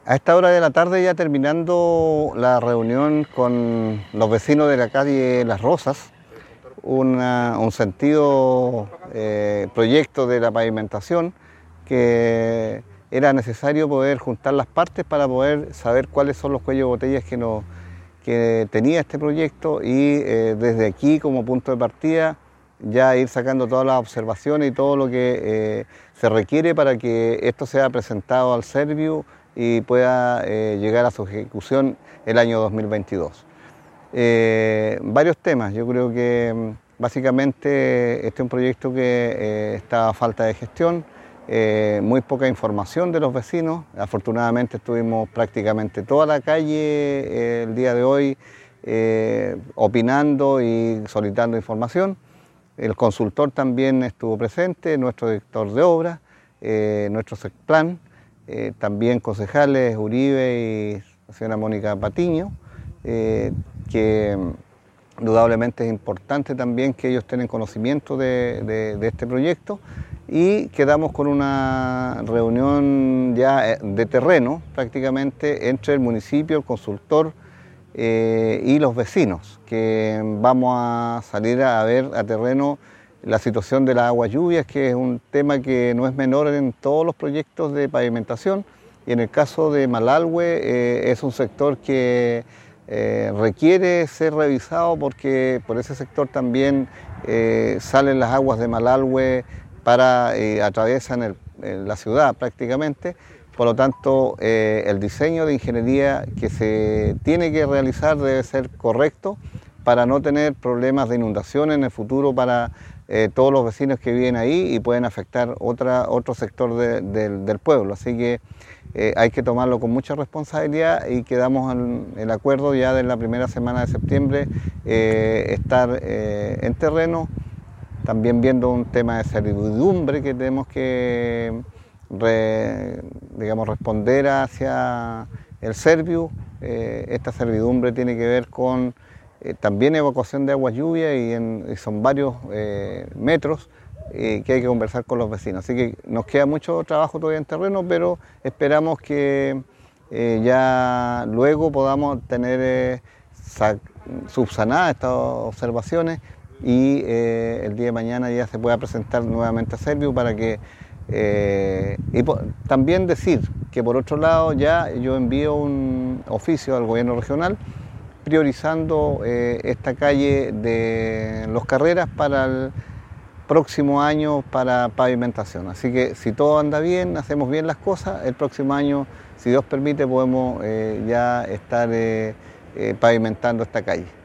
A esta hora de la tarde, ya terminando la reunión con los vecinos de la calle Las Rosas, un sentido proyecto de la pavimentación que era necesario poder juntar las partes para poder saber cuáles son los cuellos de botellas que tenía este proyecto y desde aquí como punto de partida ya ir sacando todas las observaciones y todo lo que se requiere para que esto sea presentado al Serviu y pueda llegar a su ejecución el año 2022. Varios temas, yo creo que básicamente este es un proyecto que está a falta de gestión, muy poca información de los vecinos. Afortunadamente estuvimos prácticamente toda la calle el día de hoy opinando y solicitando información. El consultor también estuvo presente, nuestro director de obras, nuestro SECPLAN, también concejales Uribe y la señora Mónica Patiño, que indudablemente es importante también que ellos tengan conocimiento de este proyecto, y quedamos con una reunión ya de terreno prácticamente entre el municipio, el consultor y los vecinos, que vamos a salir a ver a terreno la situación de las aguas lluvias, que es un tema que no es menor en todos los proyectos de pavimentación, y en el caso de Malalhue es un sector que requiere ser revisado porque por ese sector también salen las aguas de Malalhue atraviesan la ciudad prácticamente. Por lo tanto, el diseño de ingeniería que se tiene que realizar debe ser correcto para no tener problemas de inundación en el futuro para todos los vecinos que viven ahí y pueden afectar otro sector del pueblo. Así que hay que tomarlo con mucha responsabilidad y quedamos en el acuerdo ya de la primera semana de septiembre estar en terreno, también viendo un tema de servidumbre que tenemos que responder hacia el Serviu. Esta servidumbre tiene que ver con también evacuación de aguas lluvias y son varios metros que hay que conversar con los vecinos. Así que nos queda mucho trabajo todavía en terreno, pero esperamos que ya luego podamos tener subsanadas estas observaciones y el día de mañana ya se pueda presentar nuevamente a Serviu para que también decir que por otro lado ya yo envío un oficio al gobierno regional priorizando esta calle de Los Carreras para el próximo año para pavimentación. Así que si todo anda bien, hacemos bien las cosas, el próximo año, si Dios permite, podemos ya estar pavimentando esta calle.